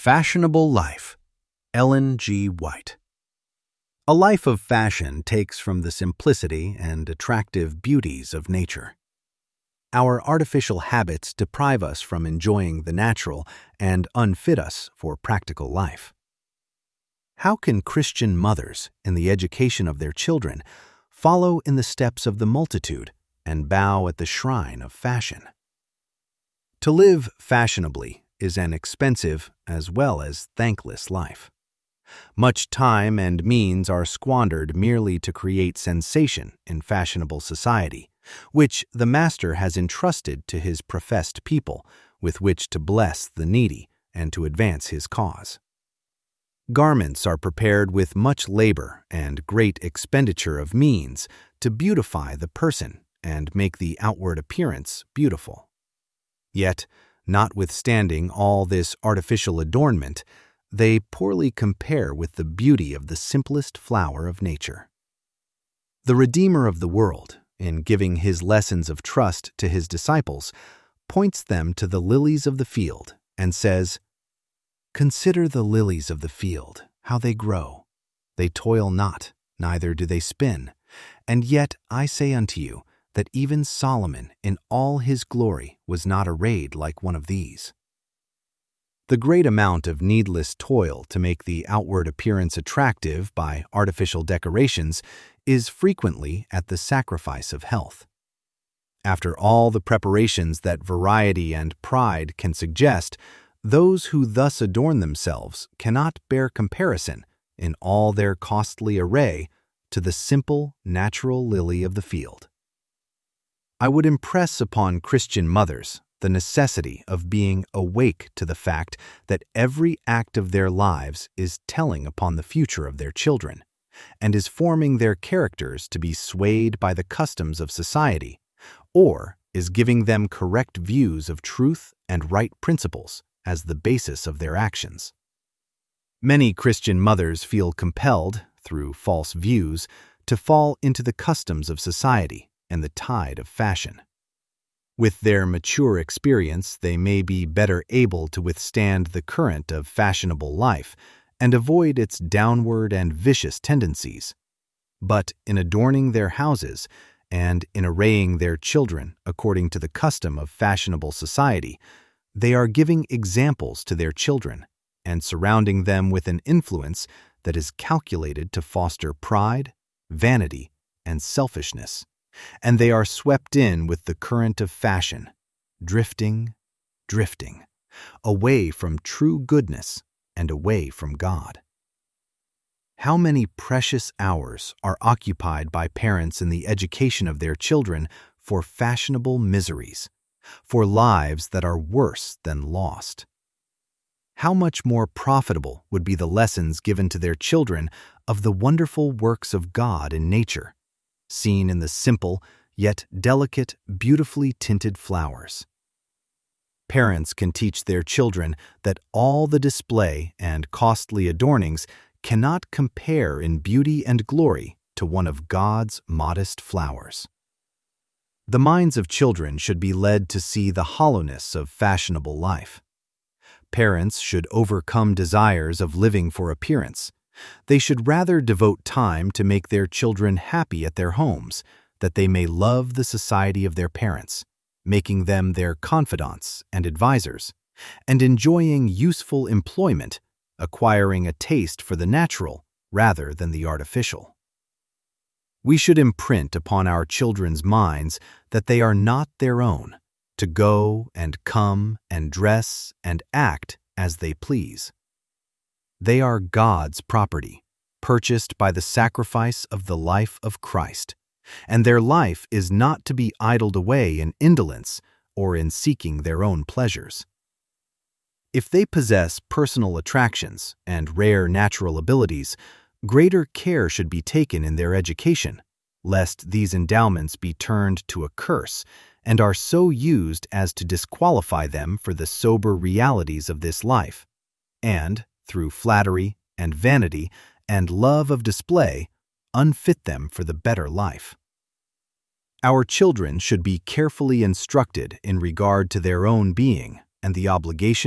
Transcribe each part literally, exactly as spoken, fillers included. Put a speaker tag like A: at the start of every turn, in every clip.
A: Fashionable Life, Ellen G. White. A life of fashion takes from the simplicity and attractive beauties of nature. Our artificial habits deprive us from enjoying the natural and unfit us for practical life. How can Christian mothers, in the education of their children, follow in the steps of the multitude and bow at the shrine of fashion? To live fashionably is an expensive as well as thankless life. Much time and means are squandered merely to create sensation in fashionable society, which the Master has entrusted to his professed people, with which to bless the needy and to advance his cause. Garments are prepared with much labor and great expenditure of means to beautify the person and make the outward appearance beautiful. Yet, notwithstanding all this artificial adornment, they poorly compare with the beauty of the simplest flower of nature. The Redeemer of the world, in giving his lessons of trust to his disciples, points them to the lilies of the field and says, "Consider the lilies of the field, how they grow. They toil not, neither do they spin. And yet I say unto you, that even Solomon in all his glory was not arrayed like one of these." The great amount of needless toil to make the outward appearance attractive by artificial decorations is frequently at the sacrifice of health. After all the preparations that variety and pride can suggest, those who thus adorn themselves cannot bear comparison in all their costly array to the simple, natural lily of the field. I would impress upon Christian mothers the necessity of being awake to the fact that every act of their lives is telling upon the future of their children, and is forming their characters to be swayed by the customs of society, or is giving them correct views of truth and right principles as the basis of their actions. Many Christian mothers feel compelled, through false views, to fall into the customs of society and the tide of fashion. With their mature experience, they may be better able to withstand the current of fashionable life and avoid its downward and vicious tendencies. But in adorning their houses and in arraying their children according to the custom of fashionable society, they are giving examples to their children and surrounding them with an influence that is calculated to foster pride, vanity, and selfishness. And they are swept in with the current of fashion, drifting, drifting, away from true goodness and away from God. How many precious hours are occupied by parents in the education of their children for fashionable miseries, for lives that are worse than lost? How much more profitable would be the lessons given to their children of the wonderful works of God in nature, seen in the simple, yet delicate, beautifully tinted flowers. Parents can teach their children that all the display and costly adornings cannot compare in beauty and glory to one of God's modest flowers. The minds of children should be led to see the hollowness of fashionable life. Parents should overcome desires of living for appearance. They should rather devote time to make their children happy at their homes, that they may love the society of their parents, making them their confidants and advisers, and enjoying useful employment, acquiring a taste for the natural rather than the artificial. We should imprint upon our children's minds that they are not their own, to go and come and dress and act as they please. They are God's property, purchased by the sacrifice of the life of Christ, and their life is not to be idled away in indolence or in seeking their own pleasures. If they possess personal attractions and rare natural abilities, greater care should be taken in their education, lest these endowments be turned to a curse and are so used as to disqualify them for the sober realities of this life, and, through flattery and vanity and love of display, unfit them for the better life. Our children should be carefully instructed in regard to their own being and the obligations,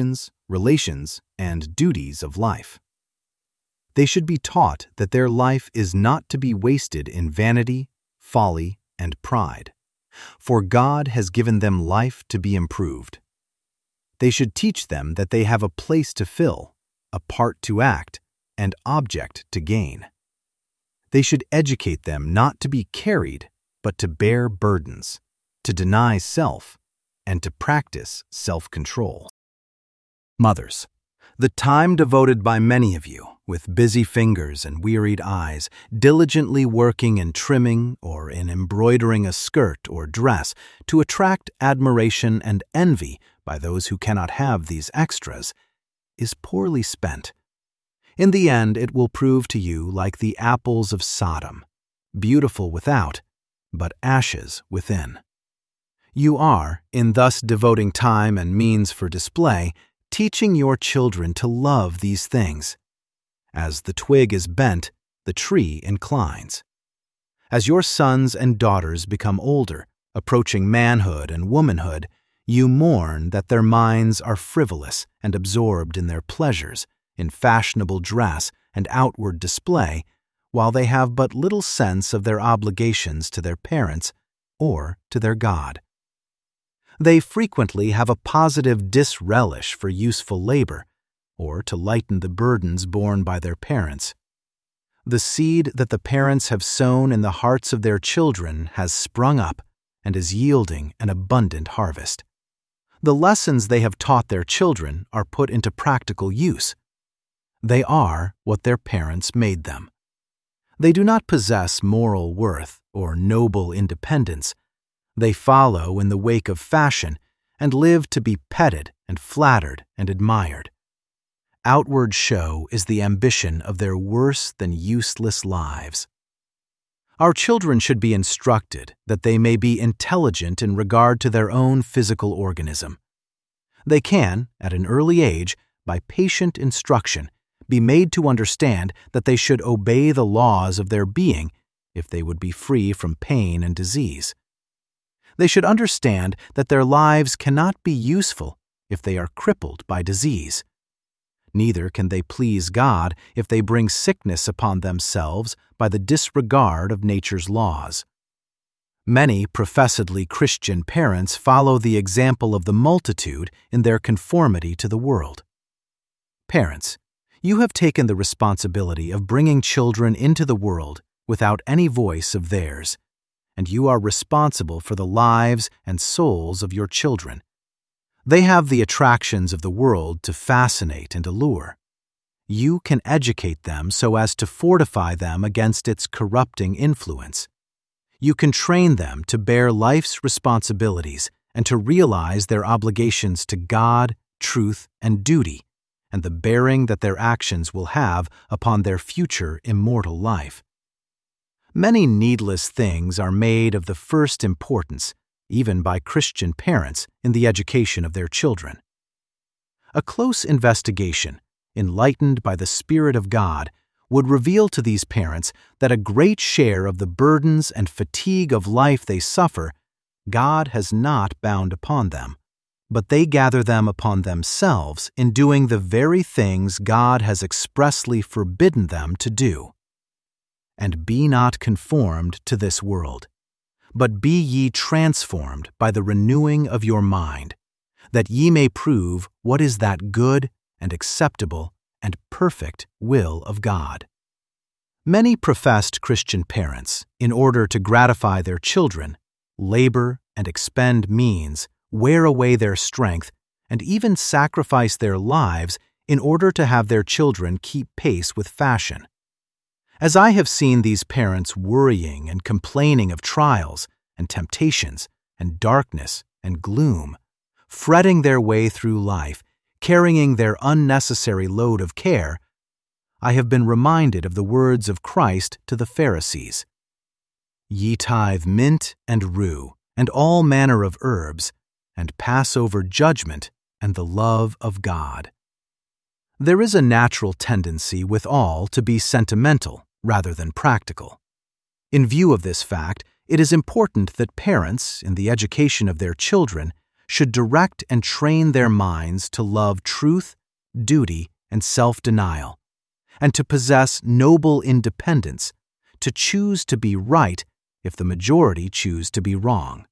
A: relations, and duties of life. They should be taught that their life is not to be wasted in vanity, folly, and pride, for God has given them life to be improved. They should teach them that they have a place to fill, a part to act, and object to gain. They should educate them not to be carried, but to bear burdens, to deny self, and to practice self-control. Mothers, the time devoted by many of you, with busy fingers and wearied eyes, diligently working in trimming or in embroidering a skirt or dress to attract admiration and envy by those who cannot have these extras, is poorly spent. In the end, it will prove to you like the apples of Sodom, beautiful without, but ashes within. You are, in thus devoting time and means for display, teaching your children to love these things. As the twig is bent, the tree inclines. As your sons and daughters become older, approaching manhood and womanhood, you mourn that their minds are frivolous and absorbed in their pleasures, in fashionable dress and outward display, while they have but little sense of their obligations to their parents or to their God. They frequently have a positive disrelish for useful labor, or to lighten the burdens borne by their parents. The seed that the parents have sown in the hearts of their children has sprung up and is yielding an abundant harvest. The lessons they have taught their children are put into practical use. They are what their parents made them. They do not possess moral worth or noble independence. They follow in the wake of fashion and live to be petted and flattered and admired. Outward show is the ambition of their worse than useless lives. Our children should be instructed that they may be intelligent in regard to their own physical organism. They can, at an early age, by patient instruction, be made to understand that they should obey the laws of their being if they would be free from pain and disease. They should understand that their lives cannot be useful if they are crippled by disease. Neither can they please God if they bring sickness upon themselves by the disregard of nature's laws. Many professedly Christian parents follow the example of the multitude in their conformity to the world. Parents, you have taken the responsibility of bringing children into the world without any voice of theirs, and you are responsible for the lives and souls of your children. They have the attractions of the world to fascinate and allure. You can educate them so as to fortify them against its corrupting influence. You can train them to bear life's responsibilities and to realize their obligations to God, truth, and duty, and the bearing that their actions will have upon their future immortal life. Many needless things are made of the first importance, even by Christian parents, in the education of their children. A close investigation, enlightened by the Spirit of God, would reveal to these parents that a great share of the burdens and fatigue of life they suffer, God has not bound upon them, but they gather them upon themselves in doing the very things God has expressly forbidden them to do. And be not conformed to this world, but be ye transformed by the renewing of your mind, that ye may prove what is that good and acceptable and perfect will of God. Many professed Christian parents, in order to gratify their children, labor and expend means, wear away their strength, and even sacrifice their lives in order to have their children keep pace with fashion. As I have seen these parents worrying and complaining of trials and temptations and darkness and gloom, fretting their way through life, carrying their unnecessary load of care, I have been reminded of the words of Christ to the Pharisees. Ye tithe mint and rue, and all manner of herbs, and pass over judgment and the love of God. There is a natural tendency with all to be sentimental rather than practical. In view of this fact, it is important that parents, in the education of their children, should direct and train their minds to love truth, duty, and self-denial, and to possess noble independence, to choose to be right if the majority choose to be wrong.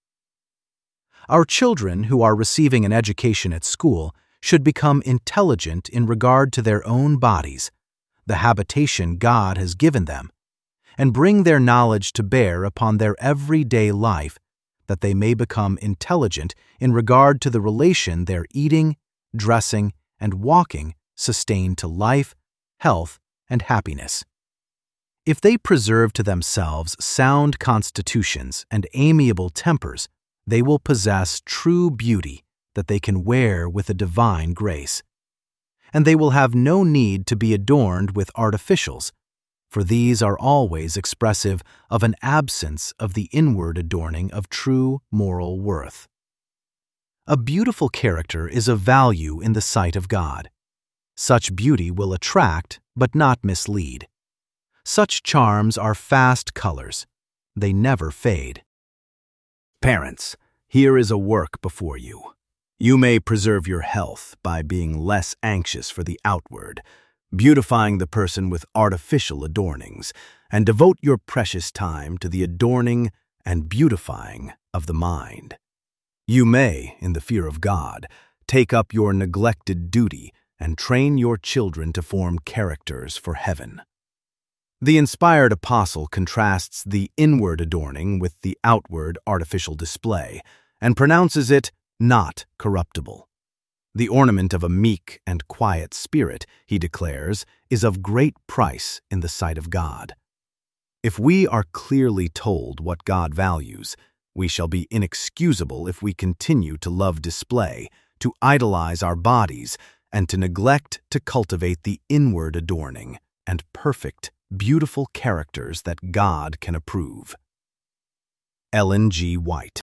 A: Our children who are receiving an education at school should become intelligent in regard to their own bodies, the habitation God has given them, and bring their knowledge to bear upon their everyday life, that they may become intelligent in regard to the relation their eating, dressing, and walking sustain to life, health, and happiness. If they preserve to themselves sound constitutions and amiable tempers, they will possess true beauty that they can wear with a divine grace. And they will have no need to be adorned with artificials, for these are always expressive of an absence of the inward adorning of true moral worth. A beautiful character is of value in the sight of God. Such beauty will attract, but not mislead. Such charms are fast colors. They never fade. Parents, here is a work before you. You may preserve your health by being less anxious for the outward, beautifying the person with artificial adornings, and devote your precious time to the adorning and beautifying of the mind. You may, in the fear of God, take up your neglected duty and train your children to form characters for heaven. The inspired apostle contrasts the inward adorning with the outward artificial display, and pronounces it not corruptible. The ornament of a meek and quiet spirit, he declares, is of great price in the sight of God. If we are clearly told what God values, we shall be inexcusable if we continue to love display, to idolize our bodies, and to neglect to cultivate the inward adorning and perfect, beautiful characters that God can approve. Ellen G. White.